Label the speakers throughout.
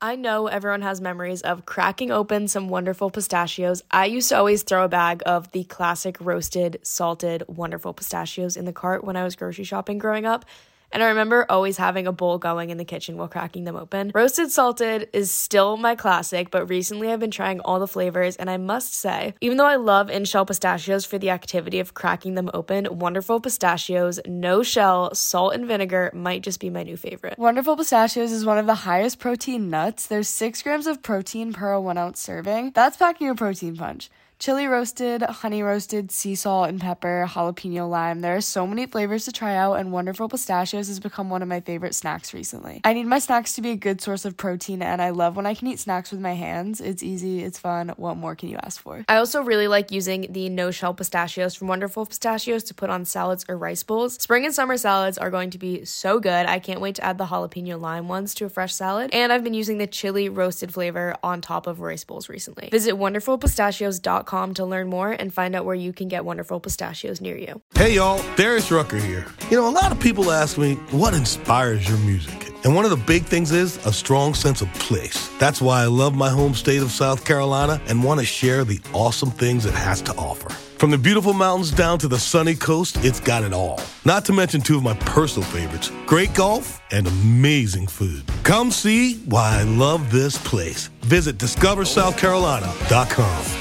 Speaker 1: I know everyone has memories of cracking open some wonderful pistachios. I used to always throw a bag of the classic roasted, salted, wonderful pistachios in the cart when I was grocery shopping growing up. And I remember always having a bowl going in the kitchen while cracking them open. Roasted salted is still my classic, but recently I've been trying all the flavors, and I must say, even though I love in-shell pistachios for the activity of cracking them open, Wonderful Pistachios, no shell, salt and vinegar might just be my new favorite.
Speaker 2: Wonderful Pistachios is one of the highest protein nuts. There's 6 grams of protein per 1 ounce serving. That's packing a protein punch. Chili roasted, honey roasted, sea salt and pepper, jalapeno lime. There are so many flavors to try out, and Wonderful Pistachios has become one of my favorite snacks recently. I need my snacks to be a good source of protein, and I love when I can eat snacks with my hands. It's easy, it's fun. What more can you ask for?
Speaker 1: I also really like using the no-shell pistachios from Wonderful Pistachios to put on salads or rice bowls. Spring and summer salads are going to be so good. I can't wait to add the jalapeno lime ones to a fresh salad, and I've been using the chili roasted flavor on top of rice bowls recently. Visit wonderfulpistachios.com to learn more and find out where you can get Wonderful Pistachios near you.
Speaker 3: Hey y'all, Darius Rucker here. You know, a lot of people ask me, what inspires your music? And one of the big things is a strong sense of place. That's why I love my home state of South Carolina and want to share the awesome things it has to offer. From the beautiful mountains down to the sunny coast, it's got it all. Not to mention 2 of my personal favorites, great golf and amazing food. Come see why I love this place. Visit discoversouthcarolina.com.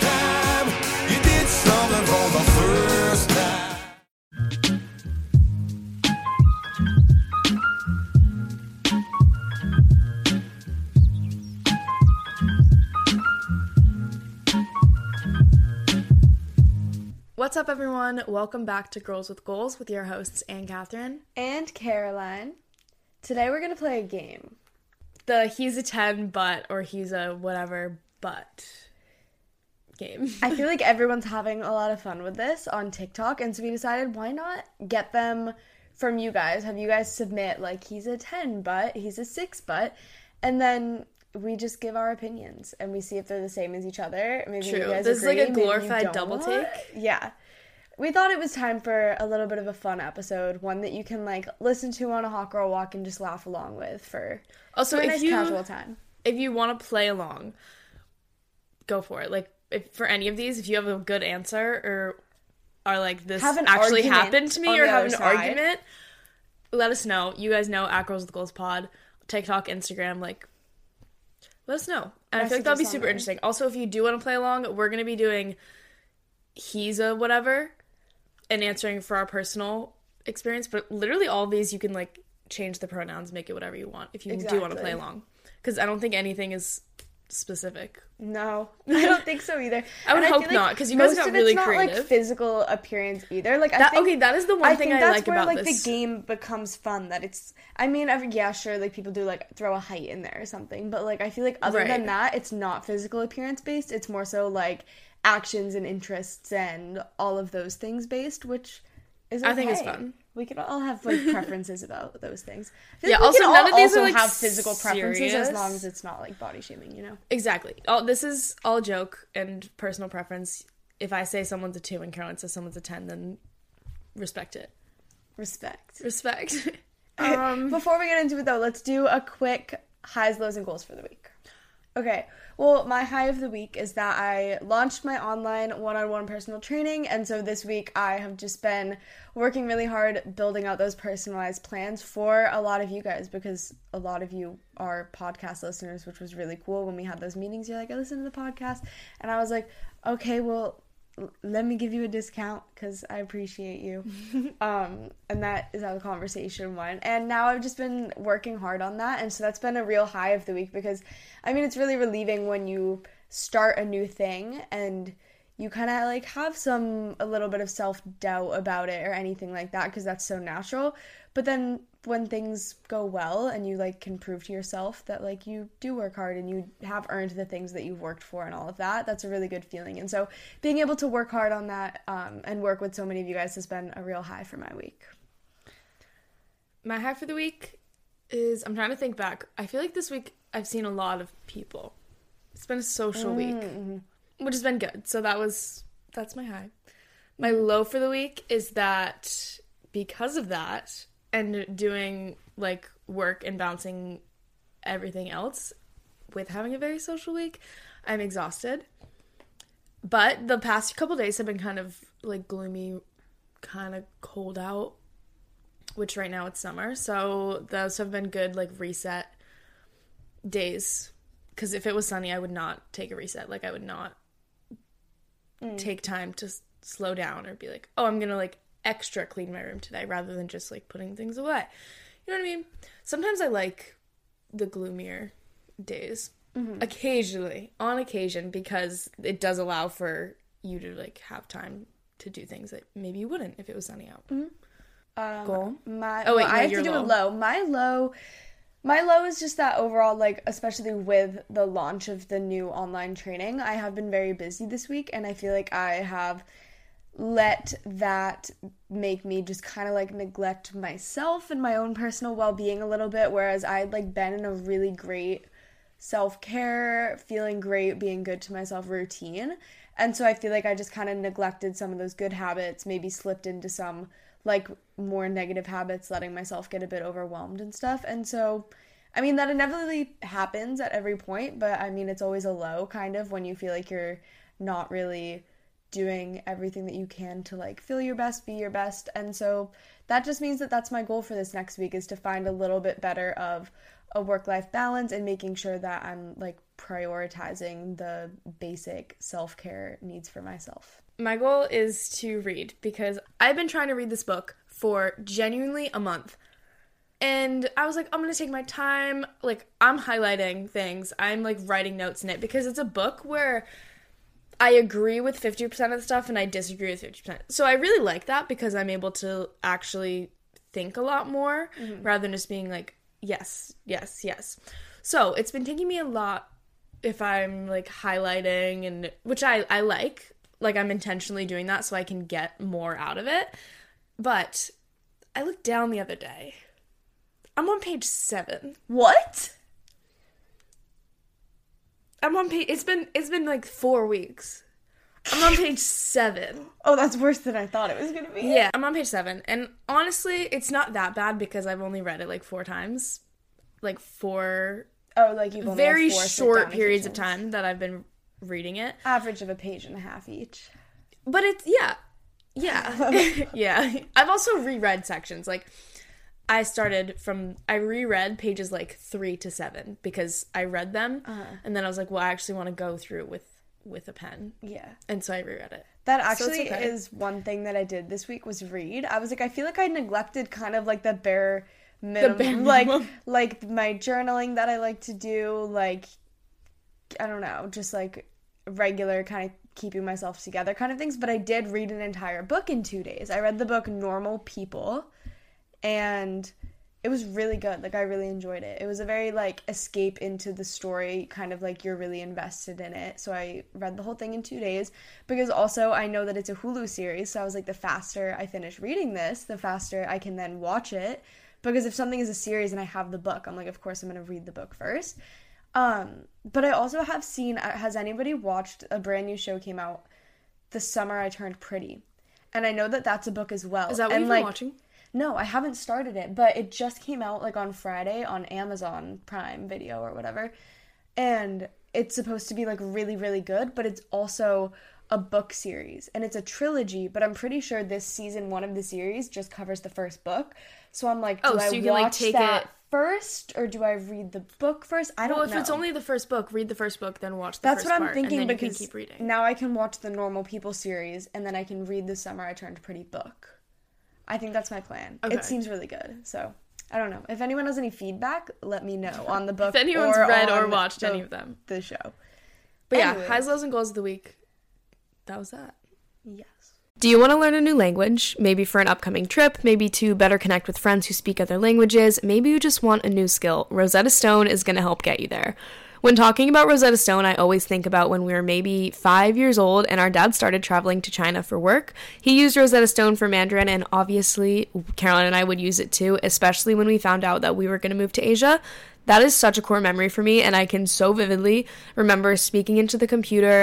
Speaker 1: What's up, everyone? Welcome back to Girls with Goals with your hosts, Anne Catherine
Speaker 2: And Caroline. Today we're going to play a game.
Speaker 1: The he's a 10 but or he's a whatever but game.
Speaker 2: I feel like everyone's having a lot of fun with this on TikTok, and so we decided why not get them from you guys. Have you guys submit like he's a 10 but, he's a 6 but, and then we just give our opinions and we see if they're the same as each other. Maybe
Speaker 1: True.
Speaker 2: You guys
Speaker 1: This
Speaker 2: agree,
Speaker 1: is like a
Speaker 2: maybe
Speaker 1: glorified double take.
Speaker 2: Yeah. We thought it was time for a little bit of a fun episode, one that you can like listen to on a hot girl walk and just laugh along with for
Speaker 1: also
Speaker 2: a nice casual time.
Speaker 1: If you want to play along, go for it. Like if for any of these, if you have a good answer or are like this actually happened to me or have an argument, let us know. You guys know at Girls with Goals Pod, TikTok, Instagram, like let us know. And I feel like that'll be super interesting. Also, if you do want to play along, we're going to be doing he's a whatever and answering for our personal experience. But literally all of these, you can like change the pronouns, make it whatever you want if you do want to play along. Because I don't think anything is specific.
Speaker 2: No, I don't think so either.
Speaker 1: I would hope not, because you guys got really creative.
Speaker 2: Most of it's not like physical appearance either. Like
Speaker 1: that is the one thing I like about this.
Speaker 2: I think that's where like the game becomes fun. That it's, I mean, sure, like people do like throw a height in there or something, but like I feel like other than that, it's not physical appearance based. It's more so like actions and interests and all of those things based, which is okay.
Speaker 1: I think it's fun.
Speaker 2: We could all have like preferences about those things.
Speaker 1: Yeah. Also, none of these are like
Speaker 2: have physical preferences
Speaker 1: serious.
Speaker 2: As long as it's not like body shaming, you know.
Speaker 1: Exactly. This is all joke and personal preference. If I say someone's a 2 and Caroline says someone's a 10, then respect it.
Speaker 2: Respect. Before we get into it though, let's do a quick highs, lows, and goals for the week. Okay. Well, my high of the week is that I launched my online one-on-one personal training, and so this week I have just been working really hard building out those personalized plans for a lot of you guys, because a lot of you are podcast listeners, which was really cool. When we had those meetings, you're like, I listen to the podcast, and I was like, okay, well, let me give you a discount because I appreciate you. And that is how the conversation went. And now I've just been working hard on that. And so that's been a real high of the week, because I mean, it's really relieving when you start a new thing and you kind of like have a little bit of self-doubt about it or anything like that, because that's so natural. But then when things go well and you like can prove to yourself that like you do work hard and you have earned the things that you've worked for and all of that, that's a really good feeling. And so being able to work hard on that and work with so many of you guys has been a real high for my week.
Speaker 1: My high for the week is, I'm trying to think back. I feel like this week I've seen a lot of people. It's been a social week, which has been good. So that's my high. My low for the week is that because of that and doing like work and bouncing everything else, with having a very social week. I'm exhausted. But the past couple days have been kind of, like, gloomy, kind of cold out, which right now it's summer. So those have been good, like, reset days. Because if it was sunny, I would not take a reset. Like, I would not take time to slow down or be like, oh, I'm going to, like, extra clean my room today rather than just, like, putting things away. You know what I mean? Sometimes I like the gloomier days. Occasionally, on occasion, because it does allow for you to, like, have time to do things that maybe you wouldn't if it was sunny out. Goal?
Speaker 2: I have to do a low. My low is just that overall, like, especially with the launch of the new online training, I have been very busy this week, and I feel like I have let that make me just kind of, like, neglect myself and my own personal well-being a little bit, whereas I'd, like, been in a really great self-care, feeling great, being good to myself routine. And so I feel like I just kind of neglected some of those good habits, maybe slipped into some, like, more negative habits, letting myself get a bit overwhelmed and stuff. And so, I mean, that inevitably happens at every point, but I mean, it's always a low, kind of, when you feel like you're not really doing everything that you can to, like, feel your best, be your best. And so that just means that that's my goal for this next week, is to find a little bit better of a work-life balance and making sure that I'm, like, prioritizing the basic self-care needs for myself.
Speaker 1: My goal is to read, because I've been trying to read this book for genuinely a month. And I was like, I'm going to take my time. Like, I'm highlighting things. I'm, like, writing notes in it, because it's a book where I agree with 50% of the stuff and I disagree with 50%. So I really like that, because I'm able to actually think a lot more rather than just being like, yes, yes, yes. So it's been taking me a lot if I'm, like, highlighting, and which I like. Like, I'm intentionally doing that so I can get more out of it. But I looked down the other day. I'm on page 7.
Speaker 2: What?
Speaker 1: I'm on page... It's been like 4 weeks. I'm on page 7.
Speaker 2: Oh, that's worse than I thought it was going to be.
Speaker 1: Yeah, I'm on page 7. And honestly, it's not that bad, because I've only read it, like, 4 times. Like, 4...
Speaker 2: Oh, like, you've only
Speaker 1: very
Speaker 2: had 4
Speaker 1: short periods of time that I've been reading it.
Speaker 2: Average of a page and a half each.
Speaker 1: But it's... Yeah. Yeah. I've also reread sections. Like, I reread pages, like, 3 to 7, because I read them, and then I was like, well, I actually want to go through with a pen.
Speaker 2: Yeah.
Speaker 1: And so I reread it.
Speaker 2: That actually is one thing that I did this week, was read. I was like, I feel like I neglected kind of, like, the bare minimum. Like my journaling that I like to do, like, I don't know, just, like, regular kind of keeping myself together kind of things. But I did read an entire book in 2 days. I read the book Normal People, and it was really good. Like, I really enjoyed it. It was a very, like, escape into the story, kind of like you're really invested in it. So I read the whole thing in 2 days, because also I know that it's a Hulu series. So I was like, the faster I finish reading this, the faster I can then watch it. Because if something is a series and I have the book, I'm like, of course I'm going to read the book first. But I also have seen, has anybody watched a brand new show came out, The Summer I Turned Pretty? And I know that that's a book as well.
Speaker 1: Is that what you've been watching?
Speaker 2: No, I haven't started it, but it just came out, like, on Friday on Amazon Prime Video or whatever. And it's supposed to be, like, really, really good, but it's also a book series. And it's a trilogy, but I'm pretty sure this season 1 of the series just covers the first book. So I'm like, do I watch that first, or do I read the book first? I don't know.
Speaker 1: Well, if it's only the first book, read the first book, then watch the first part.
Speaker 2: That's what I'm thinking,
Speaker 1: and then
Speaker 2: because
Speaker 1: you can keep reading.
Speaker 2: Now I can watch the Normal People series, and then I can read The Summer I Turned Pretty book. I think that's my plan. Okay. It seems really good. So, I don't know. If anyone has any feedback, let me know on the book.
Speaker 1: If anyone's read or watched any of them.
Speaker 2: The show.
Speaker 1: But anyways. Yeah, highs, lows, and goals of the week. That was that.
Speaker 2: Yes.
Speaker 1: Do you want to learn a new language? Maybe for an upcoming trip, maybe to better connect with friends who speak other languages, maybe you just want a new skill. Rosetta Stone is going to help get you there. When talking about Rosetta Stone, I always think about when we were maybe 5 years old and our dad started traveling to China for work. He used Rosetta Stone for Mandarin, and obviously Caroline and I would use it too, especially when we found out that we were going to move to Asia. That is such a core memory for me, and I can so vividly remember speaking into the computer,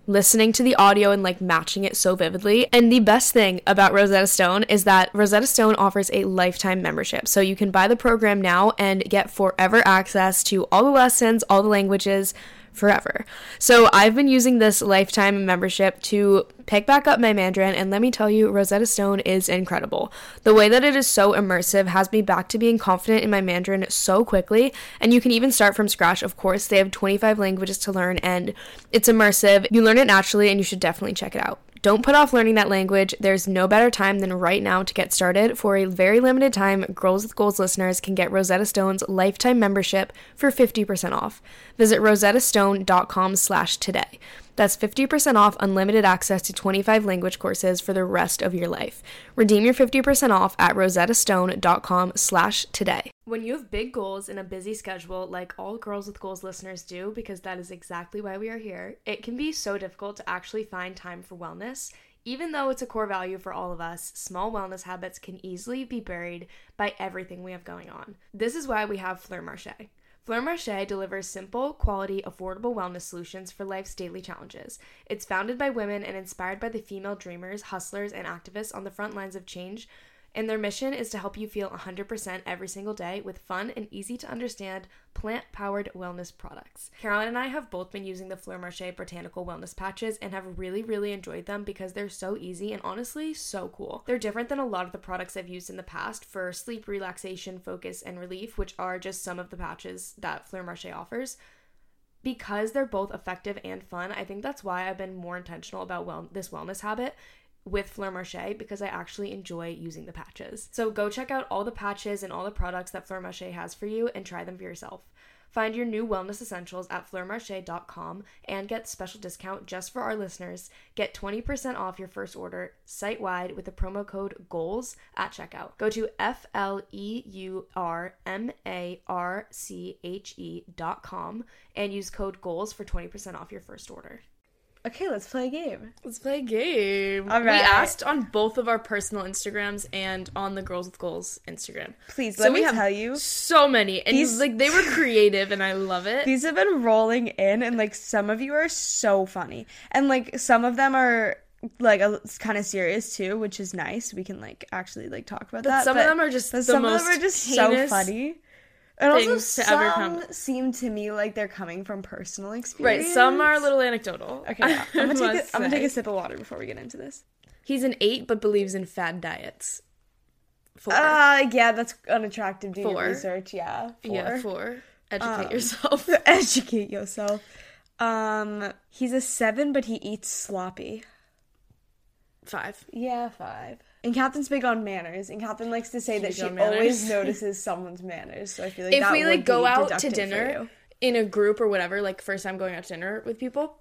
Speaker 1: listening to the audio and like matching it so vividly. And the best thing about Rosetta Stone is that Rosetta Stone offers a lifetime membership. So you can buy the program now and get forever access to all the lessons, all the languages, forever. So I've been using this lifetime membership to pick back up my Mandarin, and let me tell you, Rosetta Stone is incredible. The way that it is so immersive has me back to being confident in my Mandarin so quickly, and you can even start from scratch. Of course, they have 25 languages to learn, and it's immersive. You learn it naturally, and you should definitely check it out. Don't put off learning that language. There's no better time than right now to get started. For a very limited time, Girls with Goals listeners can get Rosetta Stone's lifetime membership for 50% off. Visit rosettastone.com/today. That's 50% off unlimited access to 25 language courses for the rest of your life. Redeem your 50% off at rosettastone.com/today. When you have big goals and a busy schedule like all Girls with Goals listeners do, because that is exactly why we are here, it can be so difficult to actually find time for wellness. Even though it's a core value for all of us, small wellness habits can easily be buried by everything we have going on. This is why we have Fleur Marché. Fleur Marché delivers simple, quality, affordable wellness solutions for life's daily challenges. It's founded by women and inspired by the female dreamers, hustlers, and activists on the front lines of change, and their mission is to help you feel 100% every single day with fun and easy-to-understand plant-powered wellness products. Caroline and I have both been using the Fleur Marché Botanical Wellness Patches and have really, really enjoyed them because they're so easy and honestly so cool. They're different than a lot of the products I've used in the past for sleep, relaxation, focus, and relief, which are just some of the patches that Fleur Marché offers. Because they're both effective and fun, I think that's why I've been more intentional about this wellness habit with Fleur Marché, because I actually enjoy using the patches. So go check out all the patches and all the products that Fleur Marché has for you and try them for yourself. Find your new wellness essentials at fleurmarche.com and get special discount just for our listeners. Get 20% off your first order site-wide with the promo code GOALS at checkout. Go to fleurmarche.com and use code GOALS for 20% off your first order.
Speaker 2: Okay, let's play a game.
Speaker 1: Let's play a game.
Speaker 2: All right.
Speaker 1: We asked on both of our personal Instagrams and on the Girls with Goals Instagram.
Speaker 2: Please, let me tell you.
Speaker 1: So many. And they were creative and I love it.
Speaker 2: These have been rolling in and some of you are so funny. And some of them are kind of serious too, which is nice. We can actually talk about that.
Speaker 1: Some of them are just so
Speaker 2: funny. And also some seem to me like they're coming from personal experience.
Speaker 1: Right, some are a little anecdotal.
Speaker 2: Okay, yeah. I'm gonna take a sip of water before we get into this.
Speaker 1: He's an 8 but believes in fad diets. 4.
Speaker 2: Yeah, that's unattractive. Do your research, yeah. 4.
Speaker 1: Yeah, 4. Educate yourself.
Speaker 2: Educate yourself. He's a 7 but he eats sloppy.
Speaker 1: 5.
Speaker 2: Yeah, 5. And Catherine's big on manners, and Catherine likes to say that she always notices someone's manners, so I feel like
Speaker 1: if we go out to dinner in a group or whatever, first time going out to dinner with people,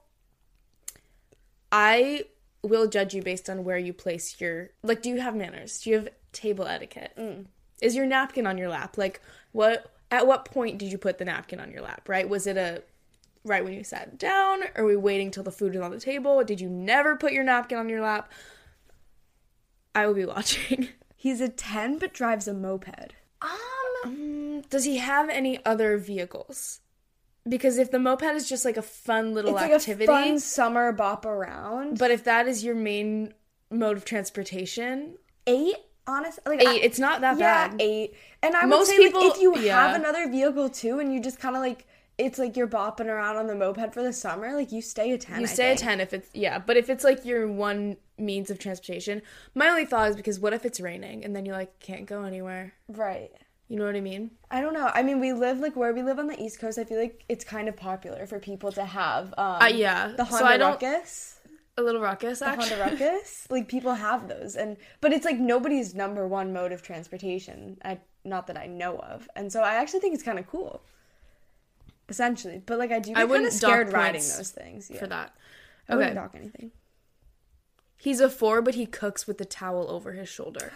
Speaker 1: I will judge you based on where you place your, do you have manners? Do you have table etiquette? Is your napkin on your lap? At what point did you put the napkin on your lap, right? Was it right when you sat down? Are we waiting till the food is on the table? Did you never put your napkin on your lap? I will be watching.
Speaker 2: He's a 10 but drives a moped.
Speaker 1: Does he have any other vehicles? Because if the moped is just a fun little activity,
Speaker 2: it's a fun summer bop around.
Speaker 1: But if that is your main mode of transportation,
Speaker 2: 8, honestly,
Speaker 1: 8. It's not that bad.
Speaker 2: 8. And I would say if you have another vehicle too, and you just kind of it's you're bopping around on the moped for the summer, you stay a 10.
Speaker 1: You stay a 10 if it's, but if it's your one means of transportation. My only thought is because what if it's raining and then you can't go anywhere?
Speaker 2: Right.
Speaker 1: You know what I mean?
Speaker 2: I don't know. I mean, we live where we live on the East Coast, I feel like it's kind of popular for people to have the Honda Ruckus.
Speaker 1: A little Ruckus, actually.
Speaker 2: The Honda Ruckus. People have those. But it's nobody's number one mode of transportation. Not that I know of. And so I actually think it's kind of cool. Essentially. But I do get kind of scared riding those things.
Speaker 1: For that.
Speaker 2: I wouldn't dock anything.
Speaker 1: He's a 4, but he cooks with the towel over his shoulder.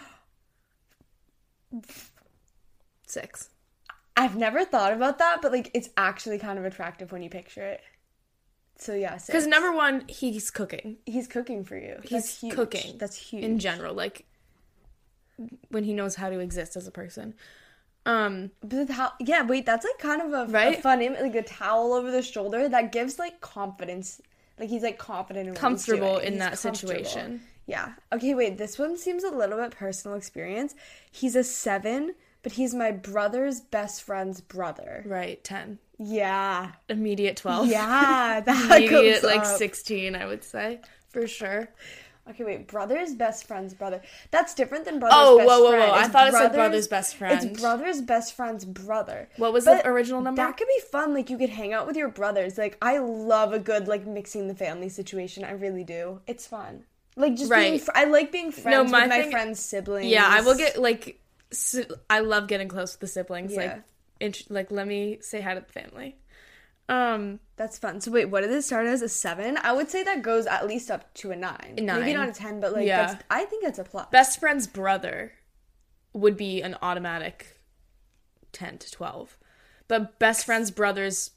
Speaker 1: 6.
Speaker 2: I've never thought about that, but it's actually kind of attractive when you picture it. So yeah, 6.
Speaker 1: Because number 1, he's cooking.
Speaker 2: He's cooking for you.
Speaker 1: He's cooking.
Speaker 2: That's huge.
Speaker 1: In general, when he knows how to exist as a person.
Speaker 2: But that's kind of a fun image, a towel over the shoulder that gives confidence. Like, he's, like, confident in
Speaker 1: comfortable in that situation.
Speaker 2: Yeah. Okay, wait, this one seems a little bit personal experience. He's a 7, but he's my brother's best friend's brother.
Speaker 1: Right, 10.
Speaker 2: Yeah.
Speaker 1: Immediate 12.
Speaker 2: Yeah, that
Speaker 1: Immediate,
Speaker 2: goes
Speaker 1: like,
Speaker 2: up.
Speaker 1: 16, I would say. For sure.
Speaker 2: Okay, wait, brother's best friend's brother. That's different than brother's best friend.
Speaker 1: Whoa. I thought it said brother's best friend.
Speaker 2: It's brother's best friend's brother.
Speaker 1: What was the original number?
Speaker 2: That could be fun. Like, you could hang out with your brothers. Like, I love a good, like, mixing the family situation. I really do. It's fun. Like, just being... I like being friends with my friends' siblings.
Speaker 1: Yeah, I will get, like... I love getting close with the siblings.
Speaker 2: Yeah.
Speaker 1: Like, let me say hi to the family.
Speaker 2: That's fun. So wait, what did it start as? A 7? I would say that goes at least up to a 9. Maybe not a 10, but like I think that's a plus.
Speaker 1: Best friend's brother would be an automatic 10 to 12. But best friend's brother's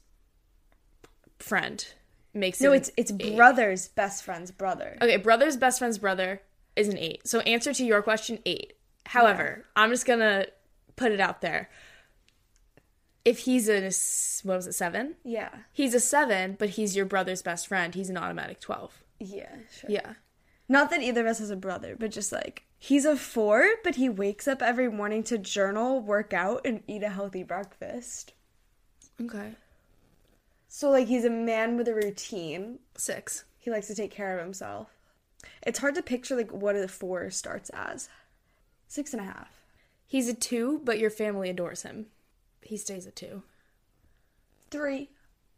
Speaker 1: friend makes it.
Speaker 2: No, it's 8. Brother's best friend's brother.
Speaker 1: Okay, brother's best friend's brother is an 8. So answer to your question, 8. However, I'm just gonna put it out there. If he's a, 7?
Speaker 2: Yeah.
Speaker 1: He's a 7, but he's your brother's best friend. He's an automatic 12.
Speaker 2: Yeah, sure.
Speaker 1: Yeah.
Speaker 2: Not that either of us has a brother, but just like, he's a 4, but he wakes up every morning to journal, work out, and eat a healthy breakfast.
Speaker 1: Okay.
Speaker 2: So, like, he's a man with a routine.
Speaker 1: 6.
Speaker 2: He likes to take care of himself. It's hard to picture, like, what a 4 starts as. 6.5.
Speaker 1: He's a 2, but your family adores him. He stays a 2.
Speaker 2: 3.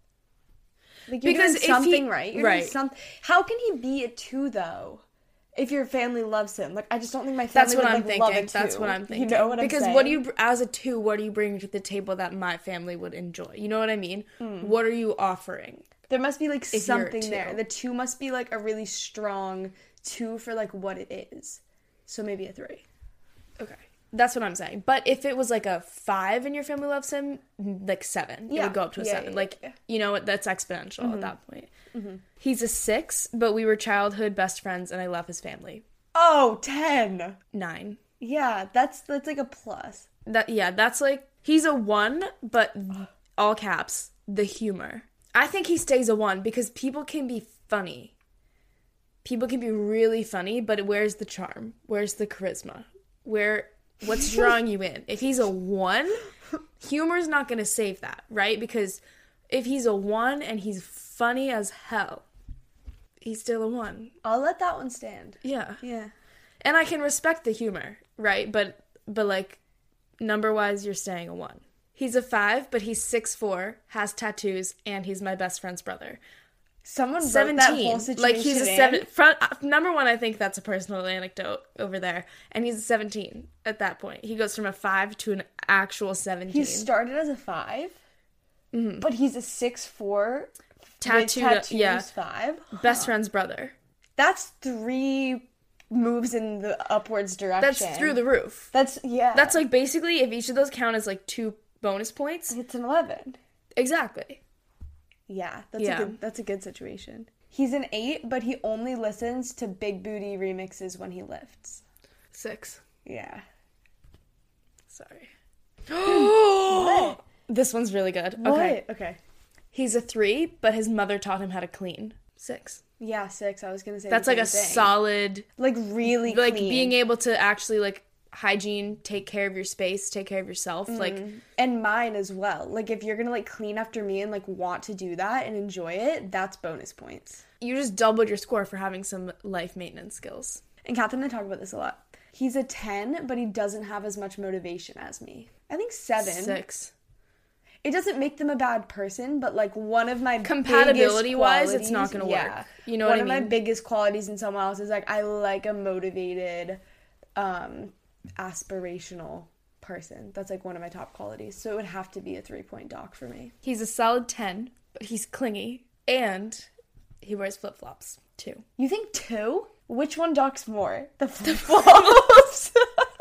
Speaker 2: Like, you're because doing something right. You're doing how can he be a 2 though? If your family loves him, like, I just don't think my family would love a 2.
Speaker 1: That's what I'm thinking.
Speaker 2: You know what I'm saying?
Speaker 1: Because what do you, as a 2, what do you bring to the table that my family would enjoy? You know what I mean? What are you offering?
Speaker 2: There must be like something there. The 2 must be like a really strong 2 for like what it is. So maybe a 3.
Speaker 1: Okay. That's what I'm saying. But if it was like a 5 and your family loves him, like 7. Yeah. It would go up to a 7. You know what? That's exponential at that point. Mm-hmm. He's a 6, but we were childhood best friends and I love his family.
Speaker 2: Oh, 10.
Speaker 1: 9.
Speaker 2: Yeah, that's like a plus.
Speaker 1: That's like, he's a 1, but all caps, the humor. I think he stays a 1 because people can be funny. People can be really funny, but where's the charm? Where's the charisma? What's drawing you in? If he's a 1, humor's not going to save that, right? Because if he's a 1 and he's funny as hell, he's still a 1.
Speaker 2: I'll let that one stand.
Speaker 1: Yeah.
Speaker 2: Yeah.
Speaker 1: And I can respect the humor, right? But like, number-wise, you're staying a 1. He's a 5, but he's 6'4", has tattoos, and he's my best friend's brother.
Speaker 2: Someone 17. That whole situation
Speaker 1: like he's a 7. Number 1, I think that's a personal anecdote over there, and he's a 17 at that point. He goes from a 5 to an actual 17.
Speaker 2: He started as a 5, but he's a 6'4",
Speaker 1: tattoos,
Speaker 2: 5.
Speaker 1: Best friend's brother.
Speaker 2: That's 3 moves in the upwards direction.
Speaker 1: That's through the roof.
Speaker 2: That's
Speaker 1: like basically if each of those count as like 2 bonus points,
Speaker 2: it's an 11.
Speaker 1: Exactly.
Speaker 2: Yeah, that's a good situation. He's an 8, but he only listens to big booty remixes when he lifts.
Speaker 1: 6.
Speaker 2: Yeah.
Speaker 1: Sorry.
Speaker 2: What?
Speaker 1: This one's really good.
Speaker 2: What? Okay.
Speaker 1: He's a 3, but his mother taught him how to clean. 6.
Speaker 2: Yeah, 6. I was gonna say
Speaker 1: that's like a solid,
Speaker 2: like really
Speaker 1: like
Speaker 2: clean.
Speaker 1: Being able to actually like hygiene, take care of your space, take care of yourself, like,
Speaker 2: and mine as well. Like, if you're gonna like clean after me and like want to do that and enjoy it, that's bonus points.
Speaker 1: You just doubled your score for having some life maintenance skills.
Speaker 2: And Catherine and I talk about this a lot. He's a 10, but he doesn't have as much motivation as me. I think 7.
Speaker 1: 6.
Speaker 2: It doesn't make them a bad person, but like one of my
Speaker 1: compatibility wise, it's not gonna work. You know what I mean?
Speaker 2: One of my biggest qualities in someone else is like I like a motivated, aspirational person. That's like one of my top qualities. So it would have to be a 3-point doc for me.
Speaker 1: He's a solid 10, but he's clingy and he wears flip-flops too.
Speaker 2: You think 2? Which one docks more? The flip-flops.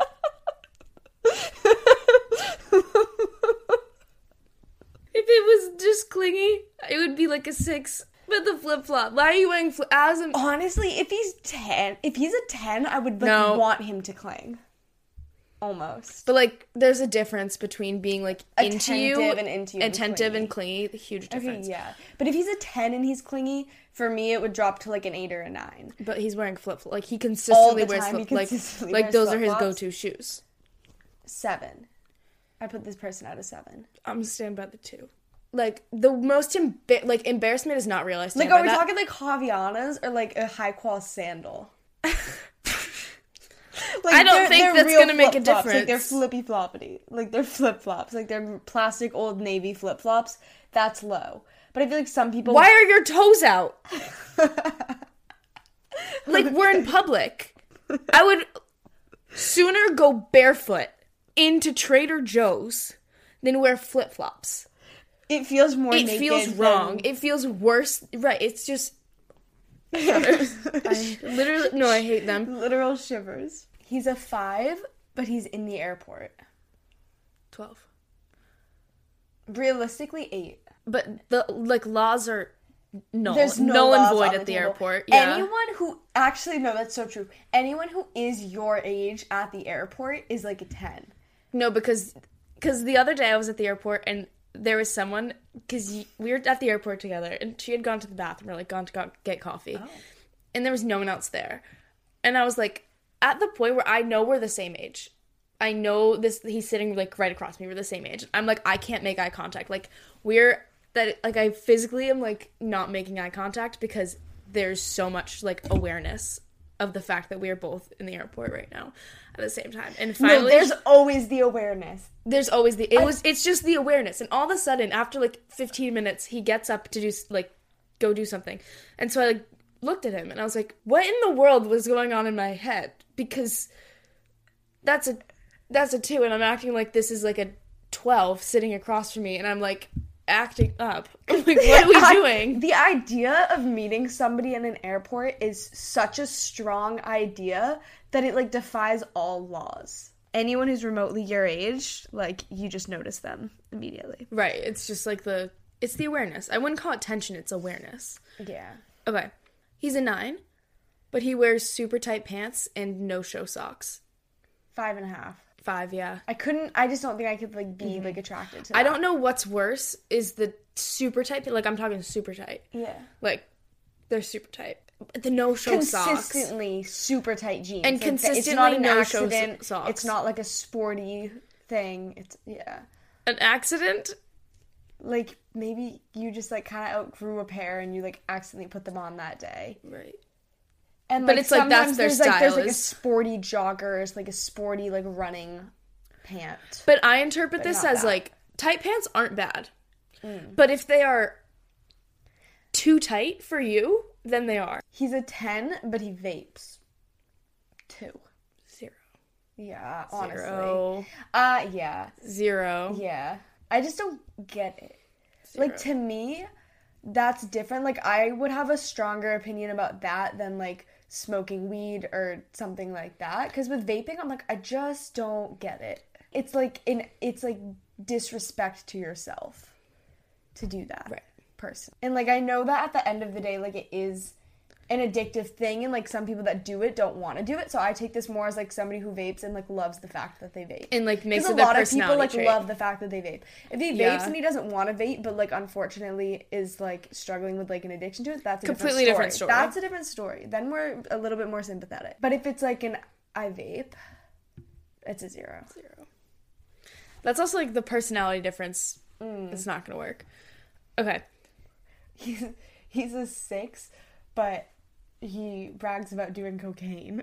Speaker 1: If it was just clingy, it would be like a 6. But the flip-flop. Why are you wearing
Speaker 2: Honestly, if he's a 10, I would like want him to cling. Almost.
Speaker 1: But, like, there's a difference between being, like, into you.
Speaker 2: Attentive
Speaker 1: and clingy. Huge difference.
Speaker 2: Okay, yeah. But if he's a 10 and he's clingy, for me, it would drop to, like, an 8 or a 9.
Speaker 1: But he's wearing flip-flops. Like, he consistently wears flip-flops. Like, those are his go-to shoes.
Speaker 2: 7. I put this person at a 7.
Speaker 1: I'm gonna stand by the 2. Like, the most, embarrassment is not real. I stand
Speaker 2: like, are we talking, like, Havaianas or, like, a high-quality sandal? Like,
Speaker 1: I don't think that's gonna make a difference.
Speaker 2: Like, they're flippy-floppity. Like, they're flip-flops. Like, they're plastic Old Navy flip-flops. That's low. But I feel like some people...
Speaker 1: Why are your toes out? Like, we're in public. I would sooner go barefoot into Trader Joe's than wear flip-flops.
Speaker 2: It feels more naked.
Speaker 1: It feels wrong. It feels worse. Right, it's just... Shivers. I hate them.
Speaker 2: Literal shivers. He's a 5, but he's in the airport.
Speaker 1: 12.
Speaker 2: Realistically, 8.
Speaker 1: But the, like, laws are null.
Speaker 2: There's no
Speaker 1: null and
Speaker 2: laws
Speaker 1: void
Speaker 2: on
Speaker 1: at the
Speaker 2: table.
Speaker 1: airport. Yeah.
Speaker 2: Anyone who... Actually, no, that's so true. Anyone who is your age at the airport is, like, a 10.
Speaker 1: No, because the other day I was at the airport and there was someone, because we were at the airport together, and she had gone to the bathroom, or, like, gone to get coffee. Oh. And there was no one else there. And I was, like, at the point where I know we're the same age. I know this, he's sitting, like, right across me. We're the same age. I'm, like, I can't make eye contact. Like, I physically am, like, not making eye contact because there's so much, like, awareness of the fact that we are both in the airport right now at the same time. And finally...
Speaker 2: No, there's always the awareness.
Speaker 1: There's always it's just the awareness. And all of a sudden, after, like, 15 minutes, he gets up to do, like, go do something. And so I, like, looked at him and I was like, what in the world was going on in my head? Because that's a 2 and I'm acting like this is, like, a 12 sitting across from me and I'm, like, acting up. I'm like, what are we doing?
Speaker 2: The idea of meeting somebody in an airport is such a strong idea that it, like, defies all laws. Anyone who's remotely your age, like, you just notice them immediately.
Speaker 1: Right. It's just, like, it's the awareness. I wouldn't call it tension, it's awareness.
Speaker 2: Yeah.
Speaker 1: Okay. He's a 9, but he wears super tight pants and no-show socks.
Speaker 2: 5.5.
Speaker 1: 5, yeah.
Speaker 2: I just don't think I could, like, be, like, attracted to that.
Speaker 1: I don't know what's worse is the super tight, like, I'm talking super tight.
Speaker 2: Yeah.
Speaker 1: Like, they're super tight. The no-show socks.
Speaker 2: Consistently super tight jeans.
Speaker 1: And like, consistently no-show socks.
Speaker 2: It's not, like, a sporty thing. It's, yeah.
Speaker 1: An accident?
Speaker 2: Like, maybe you just, like, kind of outgrew a pair and you, like, accidentally put them on that day.
Speaker 1: Right.
Speaker 2: And,
Speaker 1: but like, it's, like, that's their style.
Speaker 2: Like, there's, like, a sporty jogger, like, a sporty, like, running pant.
Speaker 1: But I interpret this as, like, tight pants aren't bad. But if they are too tight for you, then they are.
Speaker 2: He's a 10, but he vapes. 2.
Speaker 1: 0.
Speaker 2: Yeah, honestly.
Speaker 1: 0.
Speaker 2: Yeah.
Speaker 1: 0.
Speaker 2: Yeah. I just don't get it.
Speaker 1: 0.
Speaker 2: Like, to me, that's different. Like, I would have a stronger opinion about that than, like, smoking weed or something like that. Because with vaping, I'm like, I just don't get it. It's like disrespect to yourself to do that.
Speaker 1: Right.
Speaker 2: Person. And, like, I know that at the end of the day, like, it is an addictive thing, and, like, some people that do it don't want to do it, so I take this more as, like, somebody who vapes and, like, loves the fact that they vape.
Speaker 1: And, like, makes it their personality trait.
Speaker 2: A lot of people, like, love the fact that they vape. If he vapes and he doesn't want to vape, but, like, unfortunately is, like, struggling with, like, an addiction to it, that's a
Speaker 1: completely different story.
Speaker 2: That's a different story. Then we're a little bit more sympathetic. But if it's, like, I vape, it's a 0.
Speaker 1: 0. That's also, like, the personality difference. It's not gonna work. Okay.
Speaker 2: He's a 6, but he brags about doing cocaine.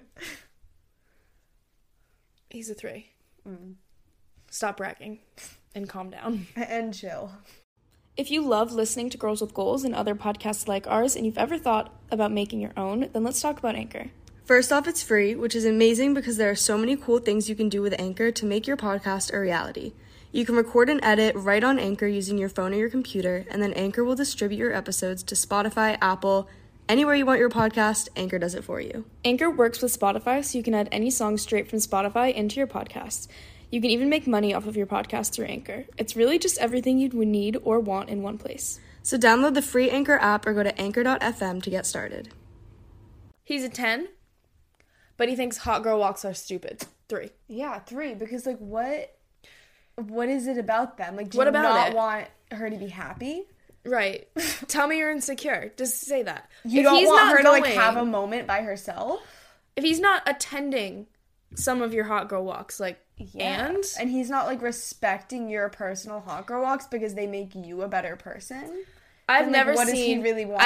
Speaker 1: He's a 3. Stop bragging and calm down.
Speaker 2: And chill.
Speaker 1: If you love listening to Girls with Goals and other podcasts like ours, and you've ever thought about making your own, then let's talk about Anchor.
Speaker 2: First off, it's free, which is amazing because there are so many cool things you can do with Anchor to make your podcast a reality. You can record and edit right on Anchor using your phone or your computer, and then Anchor will distribute your episodes to Spotify, Apple, anywhere you want your podcast, Anchor does it for you.
Speaker 1: Anchor works with Spotify, so you can add any song straight from Spotify into your podcast. You can even make money off of your podcast through Anchor. It's really just everything you would need or want in one place.
Speaker 2: So download the free Anchor app or go to anchor.fm to get started.
Speaker 1: He's a 10, but he thinks hot girl walks are stupid. 3.
Speaker 2: Yeah, 3, because, like, what is it about them? Like, do you not want her to be happy?
Speaker 1: Right. Tell me you're insecure. Just say that.
Speaker 2: You don't want her to, like, have a moment by herself?
Speaker 1: If he's not attending some of your hot girl walks, like, and
Speaker 2: he's not, like, respecting your personal hot girl walks because they make you a better person.
Speaker 1: I've never seen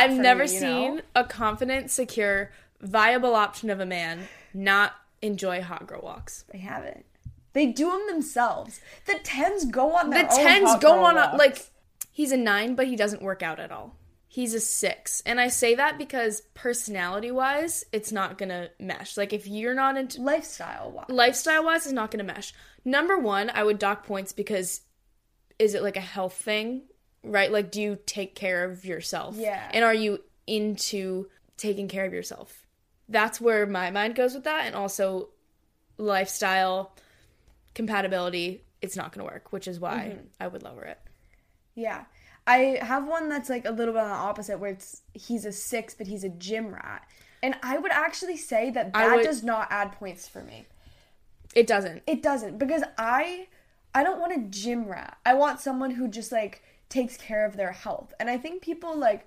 Speaker 1: a confident, secure, viable option of a man not enjoy hot girl walks.
Speaker 2: They haven't. They do them themselves. The 10s go on their own hot girl walks.
Speaker 1: Like, he's a 9, but he doesn't work out at all. He's a 6. And I say that because personality-wise, it's not going to mesh. Like, if you're not into... Lifestyle-wise, it's not going to mesh. Number 1, I would dock points because is it, like, a health thing? Right? Like, do you take care of yourself?
Speaker 2: Yeah.
Speaker 1: And are you into taking care of yourself? That's where my mind goes with that. And also, lifestyle, compatibility, it's not going to work, which is why I would lower it.
Speaker 2: Yeah. I have one that's, like, a little bit on the opposite, where he's a 6, but he's a gym rat. And I would actually say that does not add points for me.
Speaker 1: It doesn't.
Speaker 2: It doesn't, because I don't want a gym rat. I want someone who just, like, takes care of their health. And I think people, like...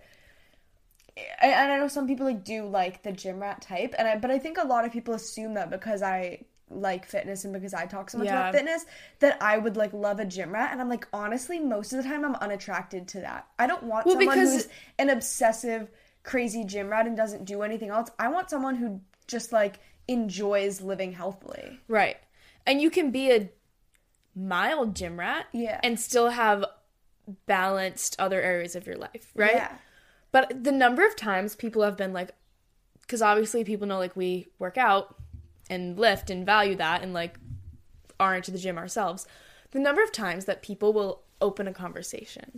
Speaker 2: And I know some people, like, do like the gym rat type, but I think a lot of people assume that because I like fitness and because I talk so much about fitness, that I would, like, love a gym rat. And I'm like, honestly, most of the time I'm unattracted to that. I don't want someone who's an obsessive, crazy gym rat and doesn't do anything else. I want someone who just, like, enjoys living healthily.
Speaker 1: Right. And you can be a mild gym rat and still have balanced other areas of your life, right?
Speaker 2: Yeah.
Speaker 1: But the number of times people have been like, because obviously people know, like, we work out and lift and value that and, like, are into the gym ourselves. The number of times that people will open a conversation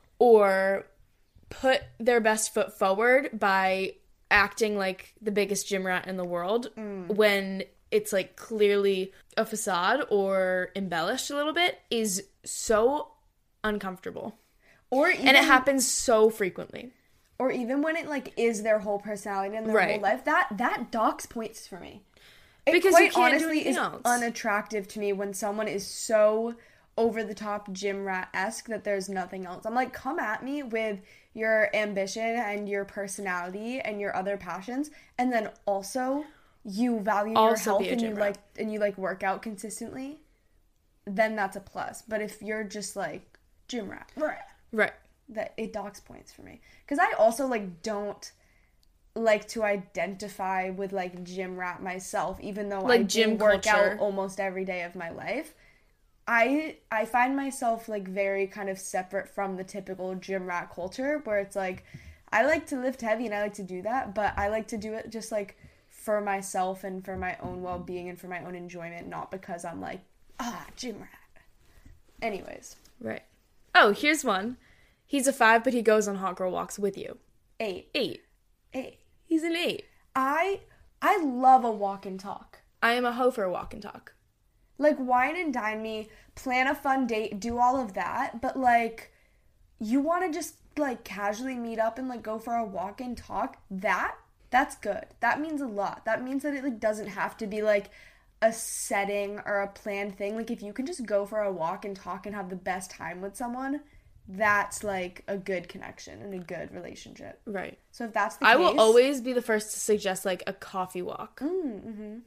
Speaker 1: or put their best foot forward by acting like the biggest gym rat in the world when it's, like, clearly a facade or embellished a little bit is so uncomfortable. And it happens so frequently.
Speaker 2: Or even when it, like, is their whole personality and their whole life, that docks points for me.
Speaker 1: Because
Speaker 2: quite
Speaker 1: you can't
Speaker 2: honestly
Speaker 1: do anything
Speaker 2: is
Speaker 1: else.
Speaker 2: Unattractive to me when someone is so over-the-top gym rat-esque that there's nothing else. I'm like, come at me with your ambition and your personality and your other passions, and then also you value your health and you work out consistently, then that's a plus. But if you're just, like, gym rat,
Speaker 1: right.
Speaker 2: that it docks points for me. Because I also, like, don't like to identify with, like, gym rat myself, even though I do work out almost every day of my life. I find myself, like, very kind of separate from the typical gym rat culture, where it's like, I like to lift heavy and I like to do that, but I like to do it just, like, for myself and for my own well-being and for my own enjoyment, not because I'm like, gym rat. Anyways.
Speaker 1: Right. Oh, here's one. He's a 5, but he goes on hot girl walks with you.
Speaker 2: 8.
Speaker 1: He's an 8.
Speaker 2: I love a walk and talk.
Speaker 1: I am a hoe for a walk and talk.
Speaker 2: Like, wine and dine me, plan a fun date, do all of that, but, like, you want to just, like, casually meet up and, like, go for a walk and talk, that's good. That means a lot. That means that it, like, doesn't have to be, like, a setting or a planned thing. Like, if you can just go for a walk and talk and have the best time with someone, that's, like, a good connection and a good relationship.
Speaker 1: Right.
Speaker 2: So if that's the case...
Speaker 1: I will always be the first to suggest, like, a coffee walk.
Speaker 2: Mm-hmm.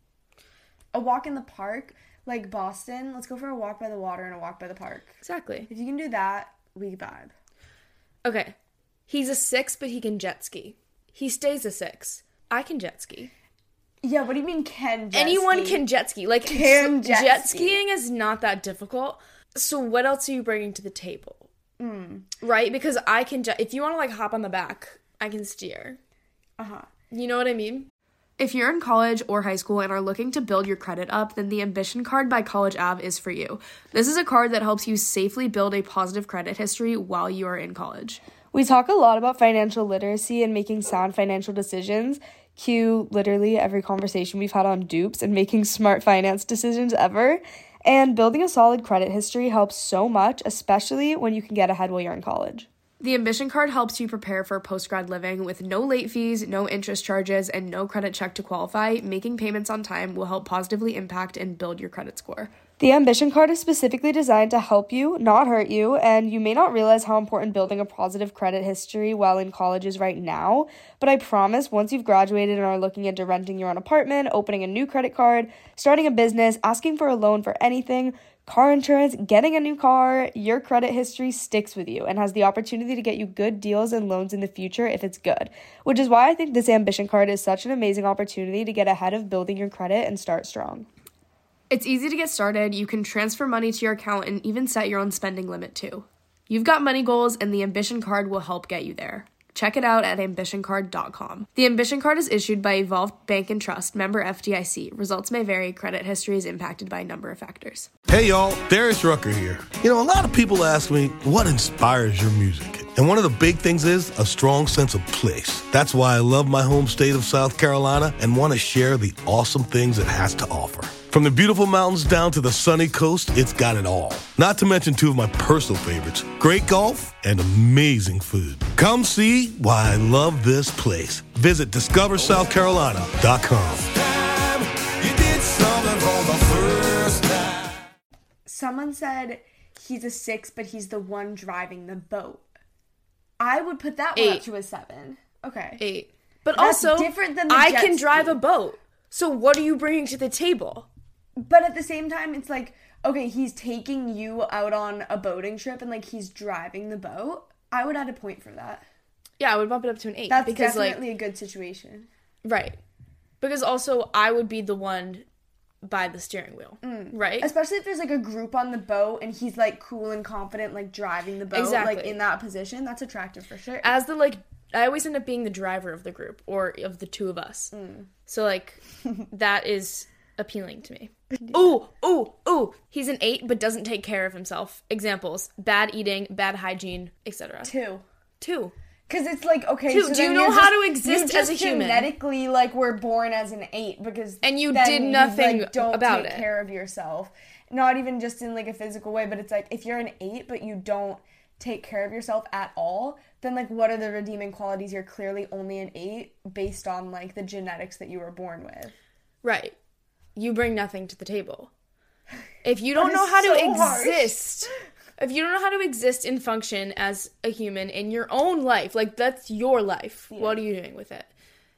Speaker 2: A walk in the park, like Boston. Let's go for a walk by the water and a walk by the park.
Speaker 1: Exactly.
Speaker 2: If you can do that, we vibe.
Speaker 1: Okay. He's a 6, but he can jet ski. He stays a 6. I can jet ski.
Speaker 2: Yeah, what do you mean can jet
Speaker 1: Anyone
Speaker 2: ski?
Speaker 1: Can jet ski. Like, jet skiing is not that difficult. So what else are you bringing to the table? Right? Because I can if you want to, like, hop on the back, I can steer. You know what I mean? If you're in college or high school and are looking to build your credit up, then the Ambition Card by College Ave is for you. This is a card that helps you safely build a positive credit history while you are in college.
Speaker 2: We talk a lot about financial literacy and making sound financial decisions. Cue literally every conversation we've had on dupes and making smart finance decisions ever. And building a solid credit history helps so much, especially when you can get ahead while you're in college.
Speaker 1: The Ambition Card helps you prepare for post-grad living with no late fees, no interest charges, and no credit check to qualify. Making payments on time will help positively impact and build your credit score.
Speaker 2: The Ambition Card is specifically designed to help you, not hurt you, and you may not realize how important building a positive credit history while in college is right now, but I promise once you've graduated and are looking into renting your own apartment, opening a new credit card, starting a business, asking for a loan for anything, car insurance, getting a new car, your credit history sticks with you and has the opportunity to get you good deals and loans in the future if it's good, which is why I think this Ambition Card is such an amazing opportunity to get ahead of building your credit and start strong.
Speaker 1: It's easy to get started. You can transfer money to your account and even set your own spending limit too. You've got money goals and the Ambition Card will help get you there. Check it out at ambitioncard.com. The Ambition Card is issued by Evolved Bank and Trust, member FDIC. Results may vary. Credit history is impacted by a number of factors.
Speaker 3: Hey y'all, Darius Rucker here. You know, a lot of people ask me, what inspires your music? And one of the big things is a strong sense of place. That's why I love my home state of South Carolina and want to share the awesome things it has to offer. From the beautiful mountains down to the sunny coast, it's got it all. Not to mention two of my personal favorites, great golf and amazing food. Come see why I love this place. Visit discoversouthcarolina.com.
Speaker 2: Someone said he's a 6, but he's the one driving the boat. I would put that one up to a 7. Okay.
Speaker 1: 8. But that's also,
Speaker 2: different than the
Speaker 1: I
Speaker 2: jet
Speaker 1: can drive
Speaker 2: ski.
Speaker 1: a boat. So what are you bringing to the table?
Speaker 2: But at the same time, it's like, okay, he's taking you out on a boating trip and, like, he's driving the boat. I would add a point for that.
Speaker 1: Yeah, I would bump it up to an 8.
Speaker 2: That's because, definitely a good situation.
Speaker 1: Right. Because also, I would be the one by the steering wheel. Right?
Speaker 2: Especially if there's, like, a group on the boat and he's, like, cool and confident, like, driving the boat.
Speaker 1: Exactly.
Speaker 2: Like, in that position. That's attractive for sure.
Speaker 1: As the, like, I always end up being the driver of the group or of the two of us. So, like, that is appealing to me. Ooh. He's an 8 but doesn't take care of himself. Examples: bad eating, bad hygiene, etc.
Speaker 2: 2. Because it's like, okay,
Speaker 1: 2.
Speaker 2: so
Speaker 1: do you know how to exist as a human?
Speaker 2: Genetically, like, we're born as an 8 because
Speaker 1: and you did nothing
Speaker 2: don't
Speaker 1: about
Speaker 2: take
Speaker 1: it.
Speaker 2: care of yourself. Not even just in, like, a physical way, but it's like, if you're an 8 but you don't take care of yourself at all, then, like, what are the redeeming qualities? You're clearly only an 8 based on, like, the genetics that you were born with.
Speaker 1: Right. You bring nothing to the table. If you don't know how to exist, if you don't know how to exist and function as a human in your own life, like, that's your life, what are you doing with it?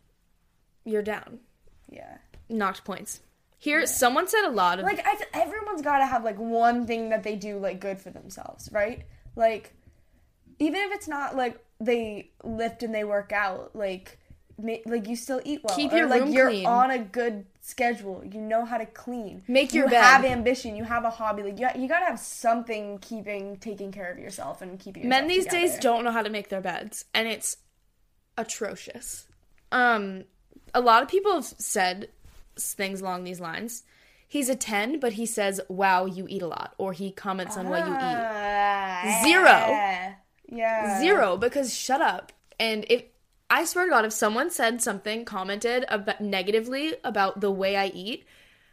Speaker 1: You're down.
Speaker 2: Yeah.
Speaker 1: Knocked points. Here, someone said a lot of...
Speaker 2: Like, everyone's got to have, like, one thing that they do, like, good for themselves, right? Like, even if it's not, like, they lift and they work out, like, you still eat well.
Speaker 1: Keep your room clean.
Speaker 2: You're on a good schedule. You know how to clean.
Speaker 1: Make your bed.
Speaker 2: You have ambition. You have a hobby. Like, you gotta have something taking care of yourself and keeping yourself
Speaker 1: Men these
Speaker 2: together.
Speaker 1: days don't know how to make their beds, and it's atrocious. A lot of people have said things along these lines. He's a 10, but he says, wow, you eat a lot. Or he comments on what you eat. 0.
Speaker 2: Yeah.
Speaker 1: 0, because shut up. And I swear to God, if someone said something, commented negatively about the way I eat,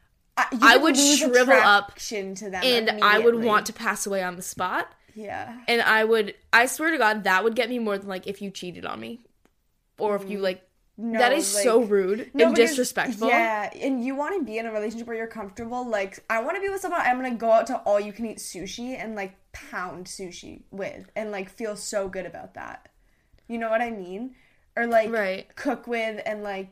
Speaker 1: I would shrivel up
Speaker 2: to them
Speaker 1: and I would want to pass away on the spot.
Speaker 2: Yeah.
Speaker 1: And I swear to God, that would get me more than, like, if you cheated on me. Or if you, like, no, that is, like, so rude and disrespectful.
Speaker 2: Yeah, and you want to be in a relationship where you're comfortable. Like, I want to be with someone I'm going to go out to all-you-can-eat sushi and, like, pound sushi with. And, like, feel so good about that. You know what I mean? Or, like, cook with and, like,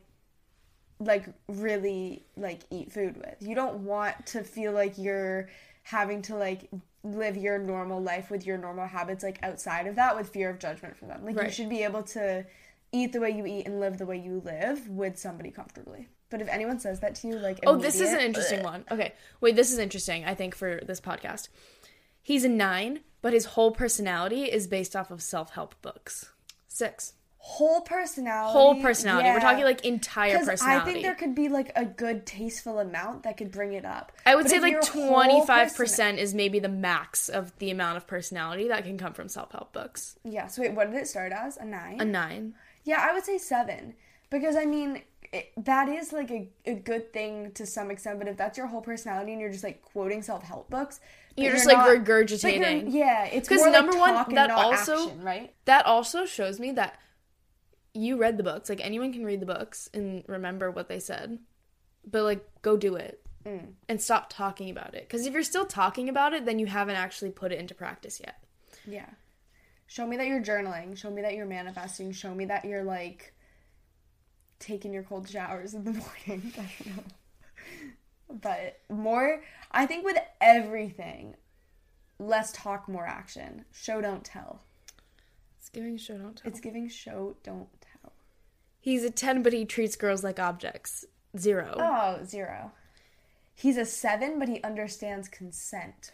Speaker 2: really, like, eat food with. You don't want to feel like you're having to, like, live your normal life with your normal habits, like, outside of that with fear of judgment from them. Like, you should be able to eat the way you eat and live the way you live with somebody comfortably. But if anyone says that to you, like,
Speaker 1: this is an interesting one. Okay, wait, this is interesting, I think, for this podcast. He's a 9, but his whole personality is based off of self-help books. 6.
Speaker 2: Whole personality.
Speaker 1: Yeah. We're talking, like, entire personality.
Speaker 2: I think there could be, like, a good tasteful amount that could bring it up.
Speaker 1: I would say, like, 25% is maybe the max of the amount of personality that can come from self-help books.
Speaker 2: Yeah, so wait, what did it start as? A 9?
Speaker 1: A 9.
Speaker 2: Yeah, I would say 7. Because, I mean, that is, like, a good thing to some extent, but if that's your whole personality and you're just, like, quoting self-help books...
Speaker 1: You're just, like, regurgitating.
Speaker 2: It's more,
Speaker 1: number
Speaker 2: like,
Speaker 1: one,
Speaker 2: talk and
Speaker 1: that
Speaker 2: not
Speaker 1: also,
Speaker 2: action, right?
Speaker 1: That also shows me that you read the books. Like, anyone can read the books and remember what they said. But, like, go do it. And stop talking about it. Because if you're still talking about it, then you haven't actually put it into practice yet.
Speaker 2: Yeah. Show me that you're journaling. Show me that you're manifesting. Show me that you're, like, taking your cold showers in the morning. I don't know. But more, I think with everything, less talk, more action. Show, don't tell.
Speaker 1: It's giving show, don't tell.
Speaker 2: It's giving show, don't tell.
Speaker 1: He's a 10, but he treats girls like objects. 0.
Speaker 2: Oh, 0. He's a 7, but he understands consent.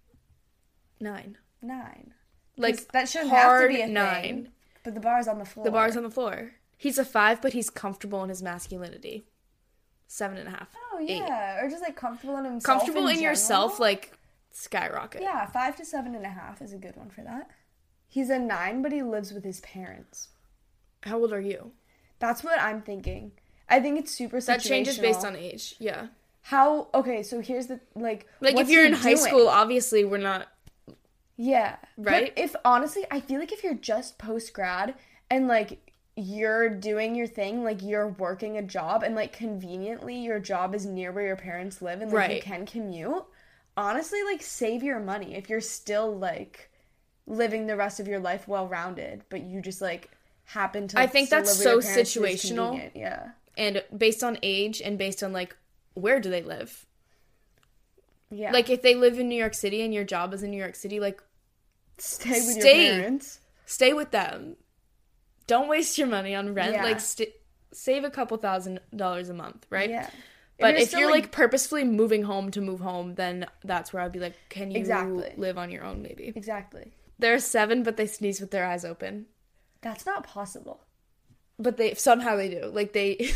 Speaker 1: 9.
Speaker 2: Like, that shouldn't have to be a 9. Thing, but the bar's on the floor.
Speaker 1: The bar's on the floor. He's a 5, but he's comfortable in his masculinity. 7.5.
Speaker 2: Oh, yeah. 8. Or just, like, comfortable in himself.
Speaker 1: Comfortable in yourself, like, skyrocket.
Speaker 2: Yeah, 5 to 7.5 is a good one for that. He's a 9, but he lives with his parents.
Speaker 1: How old are you?
Speaker 2: That's what I'm thinking. I think it's super situational.
Speaker 1: That changes based on age, yeah.
Speaker 2: Okay, so here's the, like
Speaker 1: if you're in high school, obviously we're not...
Speaker 2: Yeah.
Speaker 1: Right?
Speaker 2: But honestly, I feel like if you're just post-grad and, like, you're doing your thing, like, you're working a job and, like, conveniently your job is near where your parents live and, like, you can commute, honestly, like, save your money if you're still, like, living the rest of your life well-rounded, but you just, like, happen to...
Speaker 1: I think that's so situational.
Speaker 2: Yeah.
Speaker 1: And based on age and based on, like, where do they live?
Speaker 2: Yeah.
Speaker 1: Like, if they live in New York City and your job is in New York City, like...
Speaker 2: Stay with your parents.
Speaker 1: Stay with them. Don't waste your money on rent.
Speaker 2: Yeah.
Speaker 1: Like, save a couple $1,000s a month, right?
Speaker 2: Yeah.
Speaker 1: But if you're, like, purposefully moving home to move home, then that's where I'd be like, can you live on your own, maybe?
Speaker 2: Exactly.
Speaker 1: They're 7, but they sneeze with their eyes open.
Speaker 2: That's not possible.
Speaker 1: But somehow they do. Like, they...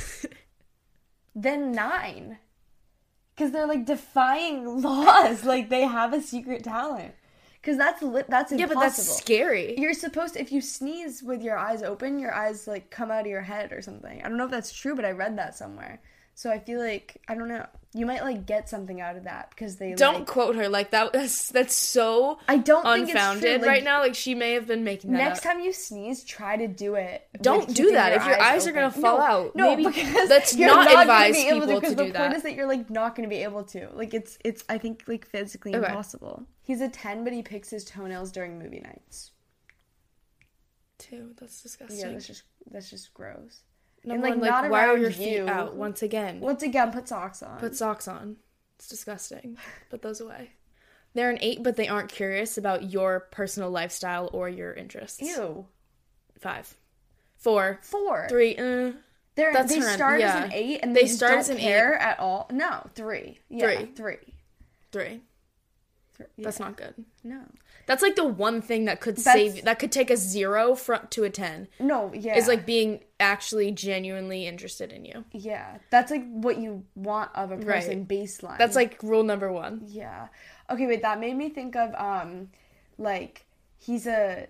Speaker 2: Then 9. Because they're, like, defying laws. Like, they have a secret talent. Because that's impossible.
Speaker 1: Yeah, but that's scary.
Speaker 2: You're supposed to, if you sneeze with your eyes open, your eyes, like, come out of your head or something. I don't know if that's true, but I read that somewhere. So I feel like, I don't know. You might, like, get something out of that because they,
Speaker 1: Don't quote her. Like, that's so
Speaker 2: I don't
Speaker 1: unfounded
Speaker 2: think it's true. Like,
Speaker 1: right now. Like, she may have been making that
Speaker 2: next
Speaker 1: up.
Speaker 2: time you sneeze, try to do it.
Speaker 1: Don't do that. If your eyes are going to fall out.
Speaker 2: No,
Speaker 1: maybe
Speaker 2: because
Speaker 1: let's not advise people to do that. Because
Speaker 2: the point is that you're, like, not going to be able to. Like, it's I think, like, physically impossible. He's a 10, but he picks his toenails during movie nights.
Speaker 1: 2. That's disgusting.
Speaker 2: Yeah, that's just gross.
Speaker 1: No, and, like, not why are your feet out once again?
Speaker 2: Put socks on.
Speaker 1: Put socks on. It's disgusting. Put those away. They're an 8, but they aren't curious about your personal lifestyle or your interests.
Speaker 2: Ew.
Speaker 1: 5. 4.
Speaker 2: 3.
Speaker 1: That's
Speaker 2: they start as an 8 and they start as an 8 at all. No, 3. Yeah, 3.
Speaker 1: That's not good.
Speaker 2: No.
Speaker 1: That's, like, the one thing that could that could take a 0 to a 10.
Speaker 2: No, yeah.
Speaker 1: Is, like, being actually genuinely interested in you.
Speaker 2: Yeah. That's, like, what you want of a person baseline.
Speaker 1: That's, like, rule number 1.
Speaker 2: Yeah. Okay, wait, that made me think of, like, he's a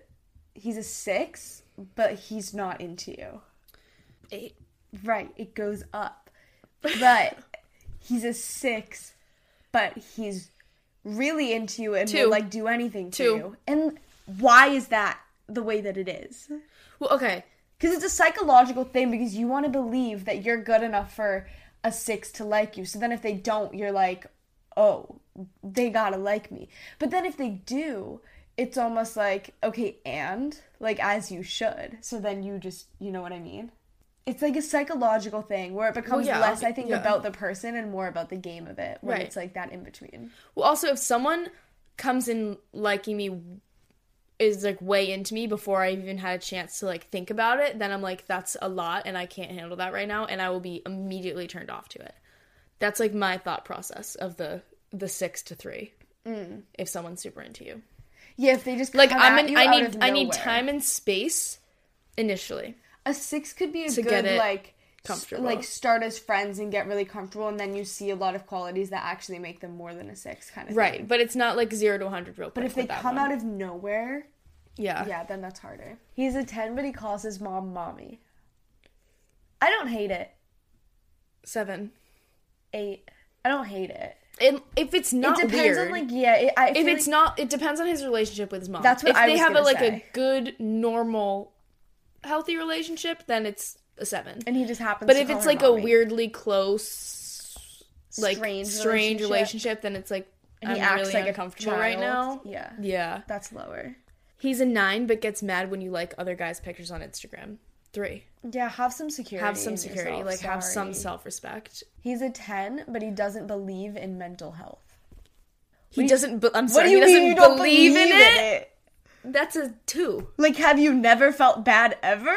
Speaker 2: 6, but he's not into you.
Speaker 1: 8.
Speaker 2: Right, it goes up. But he's a 6, but he's really into you and
Speaker 1: 2.
Speaker 2: will, like, do anything for you. And why is that the way that it is?
Speaker 1: Well, okay.
Speaker 2: Because it's a psychological thing because you want to believe that you're good enough for a 6 to like you. So then if they don't, you're like, oh, they gotta like me. But then if they do, it's almost like, okay, and? Like, as you should. So then you just, you know what I mean? It's like a psychological thing where it becomes less, I think, about the person and more about the game of it. When it's like that in between.
Speaker 1: Well, also, if someone comes in liking me, is like way into me before I even had a chance to like think about it, then I'm like, that's a lot and I can't handle that right now, and I will be immediately turned off to it. That's like my thought process of the 6 to 3. If someone's super into you.
Speaker 2: Yeah, if they just
Speaker 1: like I need time and space initially.
Speaker 2: A 6 could be a good, like, comfortable. Like, start as friends and get really comfortable, and then you see a lot of qualities that actually make them more than a 6 kind of thing.
Speaker 1: Right, but it's not, like, 0 to 100 real quick.
Speaker 2: But if they come out of nowhere,
Speaker 1: yeah,
Speaker 2: then that's harder. He's a 10, but he calls his mom mommy. I don't hate it.
Speaker 1: 7.
Speaker 2: 8. I don't hate it.
Speaker 1: If it's not weird. It depends on, like, if it's not, it depends on his relationship with his mom.
Speaker 2: That's what I was gonna say.
Speaker 1: If they have, a good, normal, healthy relationship, then it's a 7.
Speaker 2: And he just happens
Speaker 1: to
Speaker 2: call
Speaker 1: But if it's,
Speaker 2: like,
Speaker 1: mommy. A weirdly close, like, strange relationship, then it's, like,
Speaker 2: and he acts really like
Speaker 1: uncomfortable right now.
Speaker 2: Yeah. That's lower.
Speaker 1: He's a 9, but gets mad when you like other guys' pictures on Instagram. 3.
Speaker 2: Yeah, have some security.
Speaker 1: Yourself, have some self-respect.
Speaker 2: He's a 10, but he doesn't believe in mental health.
Speaker 1: He doesn't believe in it? That's a 2.
Speaker 2: Like, have you never felt bad ever?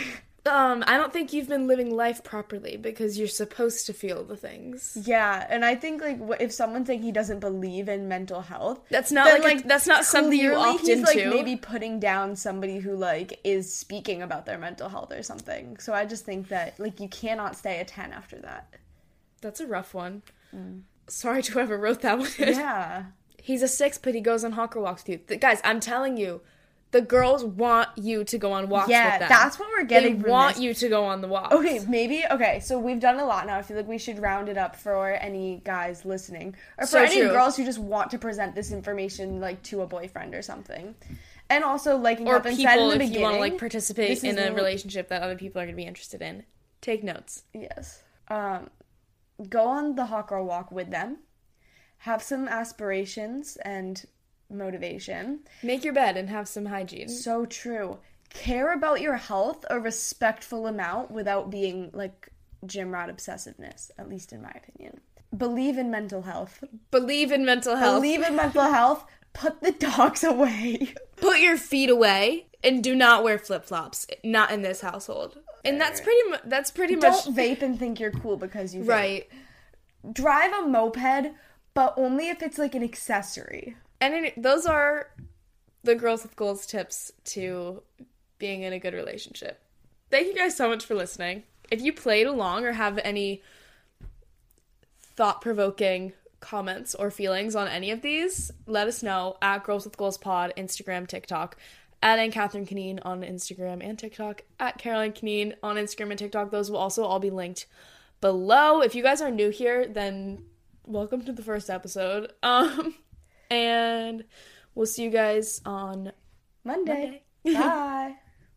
Speaker 1: I don't think you've been living life properly because you're supposed to feel the things.
Speaker 2: Yeah, and I think, like, if someone's saying he doesn't believe in mental health,
Speaker 1: that's not that's not something you opt into.
Speaker 2: He's, like, maybe putting down somebody who, like, is speaking about their mental health or something. So I just think that, like, you cannot stay a 10 after that.
Speaker 1: That's a rough one. Sorry to whoever wrote that one.
Speaker 2: Yeah.
Speaker 1: He's a 6, but he goes on hawker walks with you. Guys, I'm telling you. The girls want you to go on walks with them. Yeah,
Speaker 2: that's what we're getting
Speaker 1: They want you to go on the walks.
Speaker 2: Okay, so we've done a lot now. I feel like we should round it up for any guys listening. Or for any girls who just want to present this information, like, to a boyfriend or something. And also, like Catherine said in the beginning,
Speaker 1: if you want to, like, participate in a relationship that other people are going to be interested in. Take notes.
Speaker 2: Yes. Go on the hot girl walk with them. Have some aspirations and motivation.
Speaker 1: Make your bed and have some hygiene.
Speaker 2: So true. Care about your health a respectful amount without being, like, gym rat obsessiveness, at least in my opinion. Believe in mental health.
Speaker 1: Believe in mental health.
Speaker 2: Put the dogs away.
Speaker 1: Put your feet away and do not wear flip-flops. Not in this household. And that's pretty much.
Speaker 2: Don't vape and think you're cool because you vape. Right. Drive a moped, but only if it's, like, an accessory.
Speaker 1: And those are the Girls with Goals tips to being in a good relationship. Thank you guys so much for listening. If you played along or have any thought-provoking comments or feelings on any of these, let us know at Girls with Goals Pod, Instagram, TikTok, at Anne Catherine Canine on Instagram and TikTok, at Caroline Canine on Instagram and TikTok. Those will also all be linked below. If you guys are new here, then welcome to the first episode. And we'll see you guys on
Speaker 2: Monday. Bye.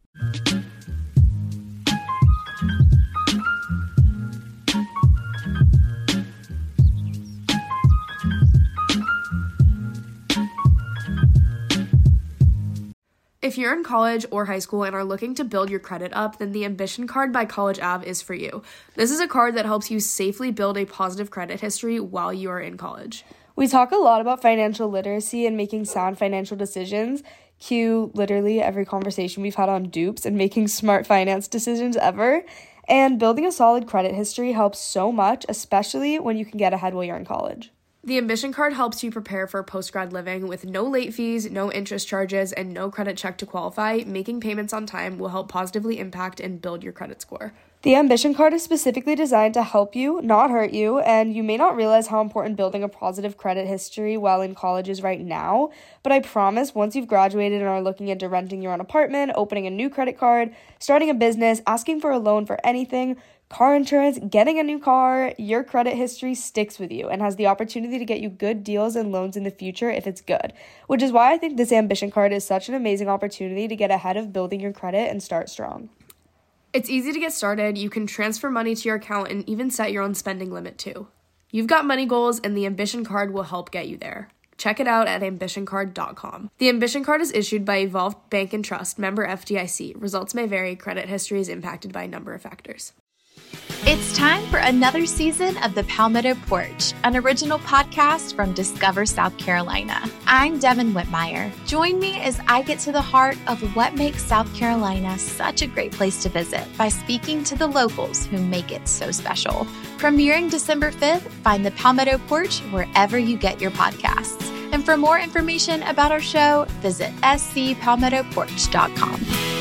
Speaker 1: If you're in college or high school and are looking to build your credit up, then the Ambition Card by College Ave is for you. This is a card that helps you safely build a positive credit history while you are in college.
Speaker 2: We talk a lot about financial literacy and making sound financial decisions. Cue literally every conversation we've had on dupes and making smart finance decisions ever. And building a solid credit history helps so much, especially when you can get ahead while you're in college.
Speaker 1: The Ambition Card helps you prepare for post-grad living with no late fees, no interest charges, and no credit check to qualify. Making payments on time will help positively impact and build your credit score.
Speaker 2: The Ambition Card is specifically designed to help you, not hurt you, and you may not realize how important building a positive credit history while in college is right now, but I promise once you've graduated and are looking into renting your own apartment, opening a new credit card, starting a business, asking for a loan for anything, car insurance, getting a new car, your credit history sticks with you and has the opportunity to get you good deals and loans in the future if it's good, which is why I think this Ambition Card is such an amazing opportunity to get ahead of building your credit and start strong.
Speaker 1: It's easy to get started. You can transfer money to your account and even set your own spending limit too. You've got money goals and the Ambition Card will help get you there. Check it out at ambitioncard.com. The Ambition Card is issued by Evolved Bank and Trust, member FDIC. Results may vary. Credit history is impacted by a number of factors.
Speaker 4: It's time for another season of The Palmetto Porch, an original podcast from Discover South Carolina. I'm Devin Whitmire. Join me as I get to the heart of what makes South Carolina such a great place to visit by speaking to the locals who make it so special. Premiering December 5th, find The Palmetto Porch wherever you get your podcasts. And for more information about our show, visit scpalmettoporch.com.